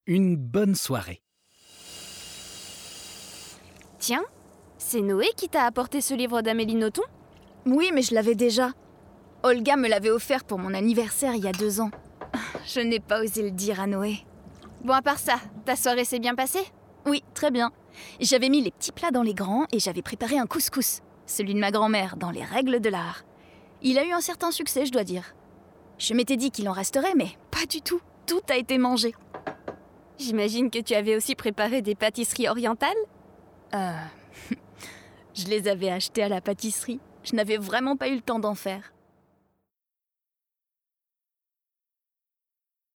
une bonne soirée. Tiens, c'est Noé qui t'a apporté ce livre d'Amélie Nothomb ? Oui, mais je l'avais déjà. Olga me l'avait offert pour mon anniversaire il y a 2 ans. Je n'ai pas osé le dire à Noé. Bon, à part ça, ta soirée s'est bien passée ? Oui, très bien. J'avais mis les petits plats dans les grands et j'avais préparé un couscous, celui de ma grand-mère, dans les règles de l'art. Il a eu un certain succès, je dois dire. Je m'étais dit qu'il en resterait, mais pas du tout. Tout a été mangé. J'imagine que tu avais aussi préparé des pâtisseries orientales ? Je les avais achetées à la pâtisserie. Je n'avais vraiment pas eu le temps d'en faire.